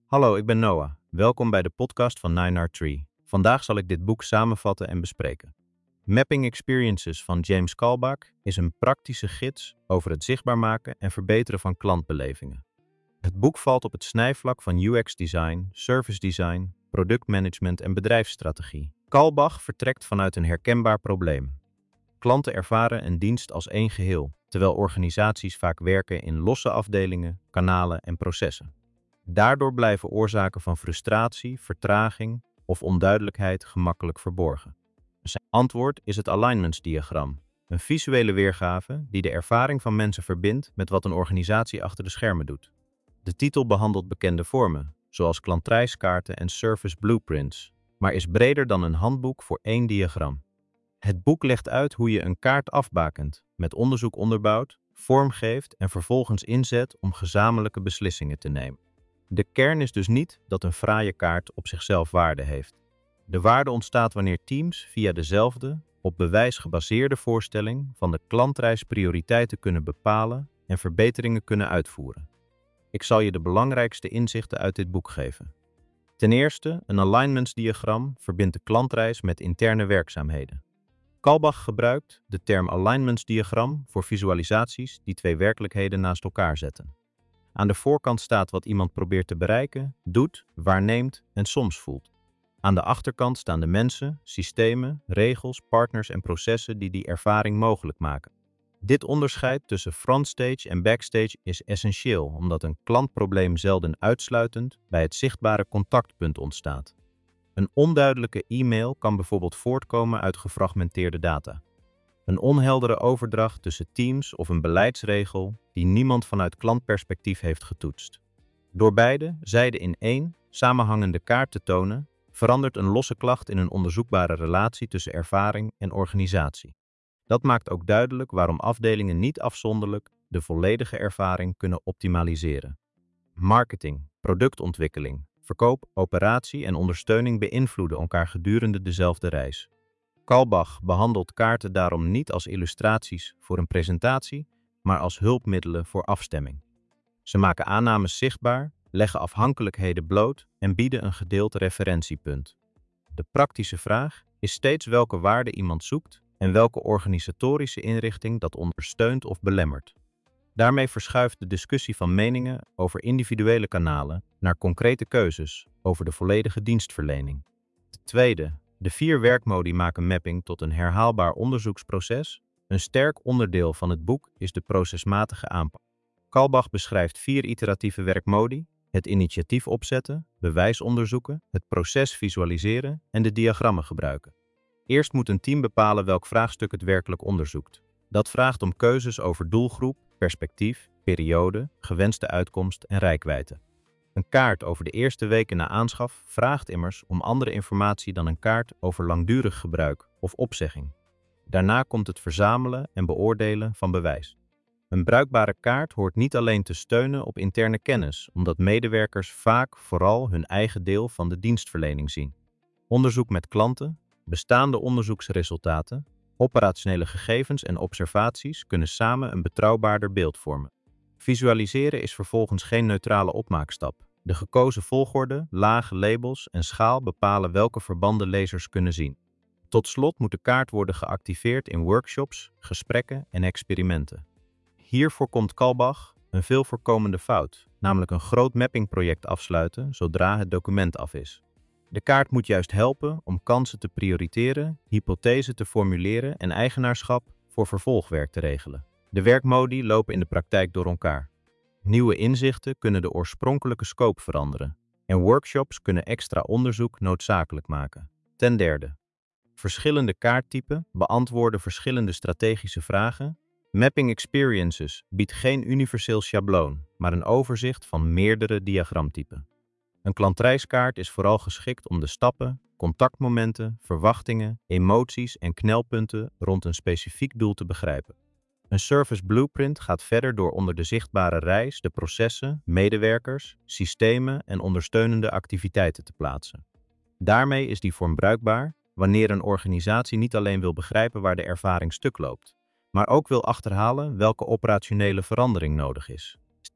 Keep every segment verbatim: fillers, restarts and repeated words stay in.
Hallo, ik ben Noah. Welkom bij de podcast van nine R Tree. Vandaag zal ik dit boek samenvatten en bespreken. Mapping Experiences van James Kalbach is een praktische gids over het zichtbaar maken en verbeteren van klantbelevingen. Het boek valt op het snijvlak van U X-design, service design, productmanagement en bedrijfsstrategie. Kalbach vertrekt vanuit een herkenbaar probleem. Klanten ervaren een dienst als één geheel, terwijl organisaties vaak werken in losse afdelingen, kanalen en processen. Daardoor blijven oorzaken van frustratie, vertraging of onduidelijkheid gemakkelijk verborgen. Zijn antwoord is het alignments-diagram, een visuele weergave die de ervaring van mensen verbindt met wat een organisatie achter de schermen doet. De titel behandelt bekende vormen, zoals klantreiskaarten en service blueprints, maar is breder dan een handboek voor één diagram. Het boek legt uit hoe je een kaart afbakent, met onderzoek onderbouwt, vormgeeft en vervolgens inzet om gezamenlijke beslissingen te nemen. De kern is dus niet dat een fraaie kaart op zichzelf waarde heeft. De waarde ontstaat wanneer teams via dezelfde, op bewijs gebaseerde voorstelling van de klantreis prioriteiten kunnen bepalen en verbeteringen kunnen uitvoeren. Ik zal je de belangrijkste inzichten uit dit boek geven. Ten eerste, een alignments-diagram verbindt de klantreis met interne werkzaamheden. Kalbach gebruikt de term alignments-diagram voor visualisaties die twee werkelijkheden naast elkaar zetten. Aan de voorkant staat wat iemand probeert te bereiken, doet, waarneemt en soms voelt. Aan de achterkant staan de mensen, systemen, regels, partners en processen die die ervaring mogelijk maken. Dit onderscheid tussen frontstage en backstage is essentieel, omdat een klantprobleem zelden uitsluitend bij het zichtbare contactpunt ontstaat. Een onduidelijke e-mail kan bijvoorbeeld voortkomen uit gefragmenteerde data. Een onheldere overdracht tussen teams of een beleidsregel die niemand vanuit klantperspectief heeft getoetst. Door beide zijden in één samenhangende kaart te tonen, verandert een losse klacht in een onderzoekbare relatie tussen ervaring en organisatie. Dat maakt ook duidelijk waarom afdelingen niet afzonderlijk de volledige ervaring kunnen optimaliseren. Marketing, productontwikkeling, verkoop, operatie en ondersteuning beïnvloeden elkaar gedurende dezelfde reis. Kalbach behandelt kaarten daarom niet als illustraties voor een presentatie, maar als hulpmiddelen voor afstemming. Ze maken aannames zichtbaar, leggen afhankelijkheden bloot en bieden een gedeeld referentiepunt. De praktische vraag is steeds welke waarde iemand zoekt en welke organisatorische inrichting dat ondersteunt of belemmert. Daarmee verschuift de discussie van meningen over individuele kanalen naar concrete keuzes over de volledige dienstverlening. Ten tweede, de vier werkmodi maken mapping tot een herhaalbaar onderzoeksproces. Een sterk onderdeel van het boek is de procesmatige aanpak. Kalbach beschrijft vier iteratieve werkmodi: het initiatief opzetten, bewijs onderzoeken, het proces visualiseren en de diagrammen gebruiken. Eerst moet een team bepalen welk vraagstuk het werkelijk onderzoekt. Dat vraagt om keuzes over doelgroep, perspectief, periode, gewenste uitkomst en reikwijdte. Een kaart over de eerste weken na aanschaf vraagt immers om andere informatie dan een kaart over langdurig gebruik of opzegging. Daarna komt het verzamelen en beoordelen van bewijs. Een bruikbare kaart hoort niet alleen te steunen op interne kennis, omdat medewerkers vaak vooral hun eigen deel van de dienstverlening zien. Onderzoek met klanten, bestaande onderzoeksresultaten, operationele gegevens en observaties kunnen samen een betrouwbaarder beeld vormen. Visualiseren is vervolgens geen neutrale opmaakstap. De gekozen volgorde, lage labels en schaal bepalen welke verbanden lezers kunnen zien. Tot slot moet de kaart worden geactiveerd in workshops, gesprekken en experimenten. Hier voorkomt Kalbach een veel voorkomende fout, namelijk een groot mappingproject afsluiten zodra het document af is. De kaart moet juist helpen om kansen te prioriteren, hypothesen te formuleren en eigenaarschap voor vervolgwerk te regelen. De werkmodi lopen in de praktijk door elkaar. Nieuwe inzichten kunnen de oorspronkelijke scope veranderen en workshops kunnen extra onderzoek noodzakelijk maken. Ten derde, verschillende kaarttypen beantwoorden verschillende strategische vragen. Mapping Experiences biedt geen universeel schabloon, maar een overzicht van meerdere diagramtypen. Een klantreiskaart is vooral geschikt om de stappen, contactmomenten, verwachtingen, emoties en knelpunten rond een specifiek doel te begrijpen. Een service blueprint gaat verder door onder de zichtbare reis de processen, medewerkers, systemen en ondersteunende activiteiten te plaatsen. Daarmee is die vorm bruikbaar wanneer een organisatie niet alleen wil begrijpen waar de ervaring stuk loopt, maar ook wil achterhalen welke operationele verandering nodig is.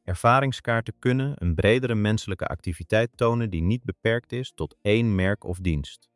Ervaringskaarten kunnen een bredere menselijke activiteit tonen die niet beperkt is tot één merk of dienst.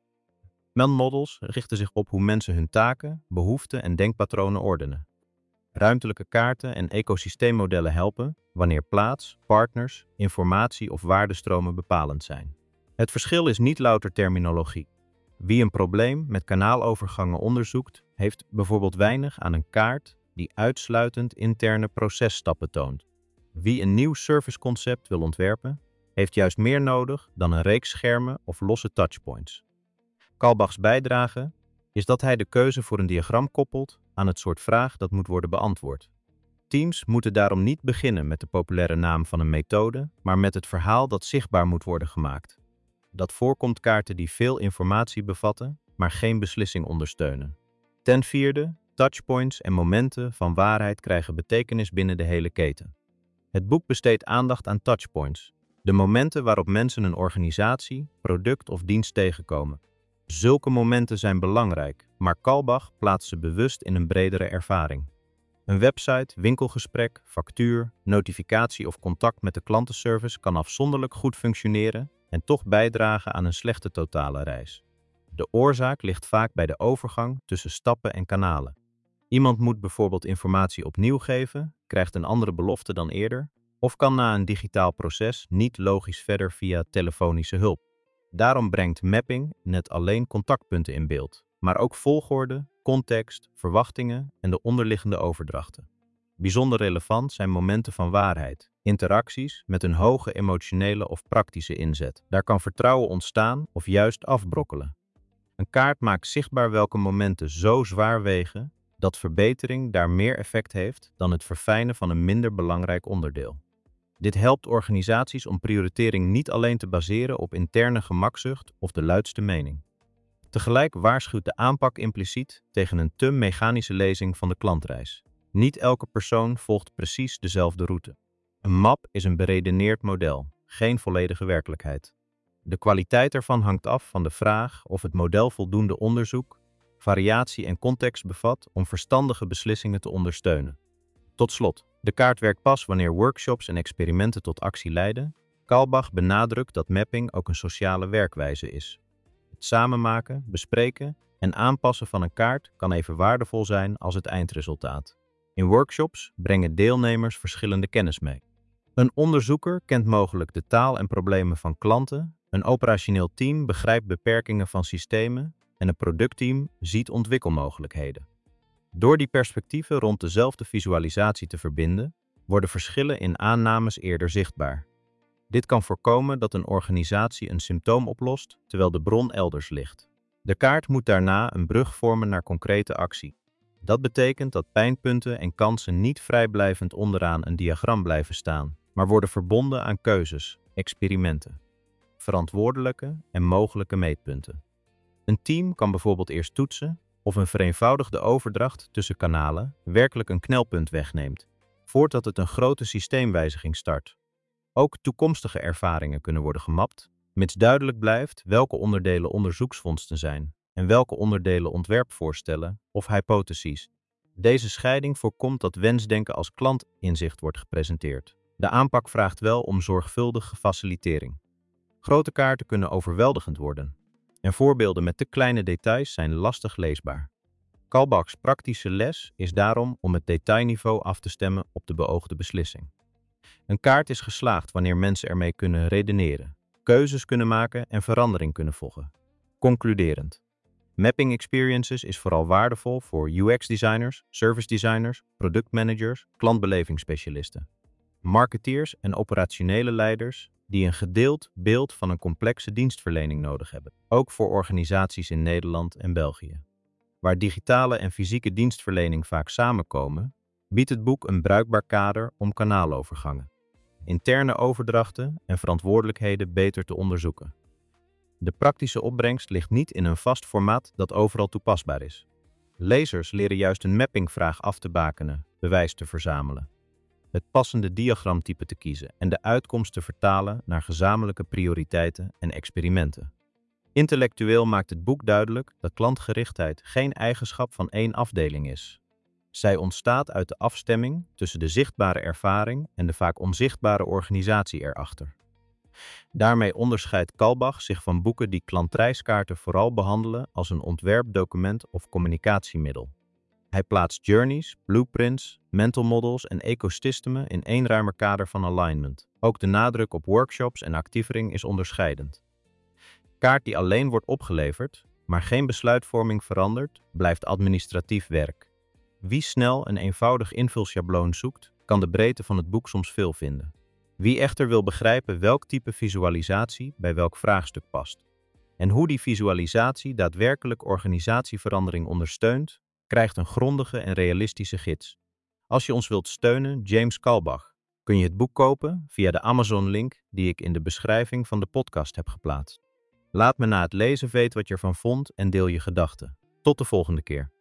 Models richten zich op hoe mensen hun taken, behoeften en denkpatronen ordenen. Ruimtelijke kaarten en ecosysteemmodellen helpen wanneer plaats, partners, informatie of waardestromen bepalend zijn. Het verschil is niet louter terminologie. Wie een probleem met kanaalovergangen onderzoekt, heeft bijvoorbeeld weinig aan een kaart die uitsluitend interne processtappen toont. Wie een nieuw serviceconcept wil ontwerpen, heeft juist meer nodig dan een reeks schermen of losse touchpoints. Kalbachs bijdrage is dat hij de keuze voor een diagram koppelt aan het soort vraag dat moet worden beantwoord. Teams moeten daarom niet beginnen met de populaire naam van een methode, maar met het verhaal dat zichtbaar moet worden gemaakt. Dat voorkomt kaarten die veel informatie bevatten, maar geen beslissing ondersteunen. Ten vierde, touchpoints en momenten van waarheid krijgen betekenis binnen de hele keten. Het boek besteedt aandacht aan touchpoints, de momenten waarop mensen een organisatie, product of dienst tegenkomen. Zulke momenten zijn belangrijk, maar Kalbach plaatst ze bewust in een bredere ervaring. Een website, winkelgesprek, factuur, notificatie of contact met de klantenservice kan afzonderlijk goed functioneren en toch bijdragen aan een slechte totale reis. De oorzaak ligt vaak bij de overgang tussen stappen en kanalen. Iemand moet bijvoorbeeld informatie opnieuw geven, krijgt een andere belofte dan eerder, of kan na een digitaal proces niet logisch verder via telefonische hulp. Daarom brengt mapping net alleen contactpunten in beeld, maar ook volgorde, context, verwachtingen en de onderliggende overdrachten. Bijzonder relevant zijn momenten van waarheid, interacties met een hoge emotionele of praktische inzet. Daar kan vertrouwen ontstaan of juist afbrokkelen. Een kaart maakt zichtbaar welke momenten zo zwaar wegen dat verbetering daar meer effect heeft dan het verfijnen van een minder belangrijk onderdeel. Dit helpt organisaties om prioritering niet alleen te baseren op interne gemakzucht of de luidste mening. Tegelijk waarschuwt de aanpak impliciet tegen een te mechanische lezing van de klantreis. Niet elke persoon volgt precies dezelfde route. Een map is een beredeneerd model, geen volledige werkelijkheid. De kwaliteit ervan hangt af van de vraag of het model voldoende onderzoek, variatie en context bevat om verstandige beslissingen te ondersteunen. Tot slot, de kaart werkt pas wanneer workshops en experimenten tot actie leiden. Kalbach benadrukt dat mapping ook een sociale werkwijze is. Het samenmaken, bespreken en aanpassen van een kaart kan even waardevol zijn als het eindresultaat. In workshops brengen deelnemers verschillende kennis mee. Een onderzoeker kent mogelijk de taal en problemen van klanten, een operationeel team begrijpt beperkingen van systemen en een productteam ziet ontwikkelmogelijkheden. Door die perspectieven rond dezelfde visualisatie te verbinden, worden verschillen in aannames eerder zichtbaar. Dit kan voorkomen dat een organisatie een symptoom oplost, terwijl de bron elders ligt. De kaart moet daarna een brug vormen naar concrete actie. Dat betekent dat pijnpunten en kansen niet vrijblijvend onderaan een diagram blijven staan, maar worden verbonden aan keuzes, experimenten, verantwoordelijke en mogelijke meetpunten. Een team kan bijvoorbeeld eerst toetsen of een vereenvoudigde overdracht tussen kanalen werkelijk een knelpunt wegneemt, voordat het een grote systeemwijziging start. Ook toekomstige ervaringen kunnen worden gemapt, mits duidelijk blijft welke onderdelen onderzoeksvondsten zijn en welke onderdelen ontwerpvoorstellen of hypotheses. Deze scheiding voorkomt dat wensdenken als klantinzicht wordt gepresenteerd. De aanpak vraagt wel om zorgvuldige facilitering. Grote kaarten kunnen overweldigend worden en voorbeelden met te kleine details zijn lastig leesbaar. Kalbachs praktische les is daarom om het detailniveau af te stemmen op de beoogde beslissing. Een kaart is geslaagd wanneer mensen ermee kunnen redeneren, keuzes kunnen maken en verandering kunnen volgen. Concluderend. Mapping Experiences is vooral waardevol voor U X-designers, service-designers, productmanagers, klantbelevingsspecialisten, marketeers en operationele leiders die een gedeeld beeld van een complexe dienstverlening nodig hebben. Ook voor organisaties in Nederland en België. Waar digitale en fysieke dienstverlening vaak samenkomen, biedt het boek een bruikbaar kader om kanaalovergangen, interne overdrachten en verantwoordelijkheden beter te onderzoeken. De praktische opbrengst ligt niet in een vast formaat dat overal toepasbaar is. Lezers leren juist een mappingvraag af te bakenen, bewijs te verzamelen, het passende diagramtype te kiezen en de uitkomst te vertalen naar gezamenlijke prioriteiten en experimenten. Intellectueel maakt het boek duidelijk dat klantgerichtheid geen eigenschap van één afdeling is. Zij ontstaat uit de afstemming tussen de zichtbare ervaring en de vaak onzichtbare organisatie erachter. Daarmee onderscheidt Kalbach zich van boeken die klantreiskaarten vooral behandelen als een ontwerpdocument of communicatiemiddel. Hij plaatst journeys, blueprints, mental models en ecosystemen in één ruimer kader van alignment. Ook de nadruk op workshops en actievering is onderscheidend. Kaart die alleen wordt opgeleverd, maar geen besluitvorming verandert, blijft administratief werk. Wie snel een eenvoudig invulschabloon zoekt, kan de breedte van het boek soms veel vinden. Wie echter wil begrijpen welk type visualisatie bij welk vraagstuk past en hoe die visualisatie daadwerkelijk organisatieverandering ondersteunt, krijgt een grondige en realistische gids. Als je ons wilt steunen, James Kalbach, kun je het boek kopen via de Amazon-link die ik in de beschrijving van de podcast heb geplaatst. Laat me na het lezen weten wat je ervan vond en deel je gedachten. Tot de volgende keer.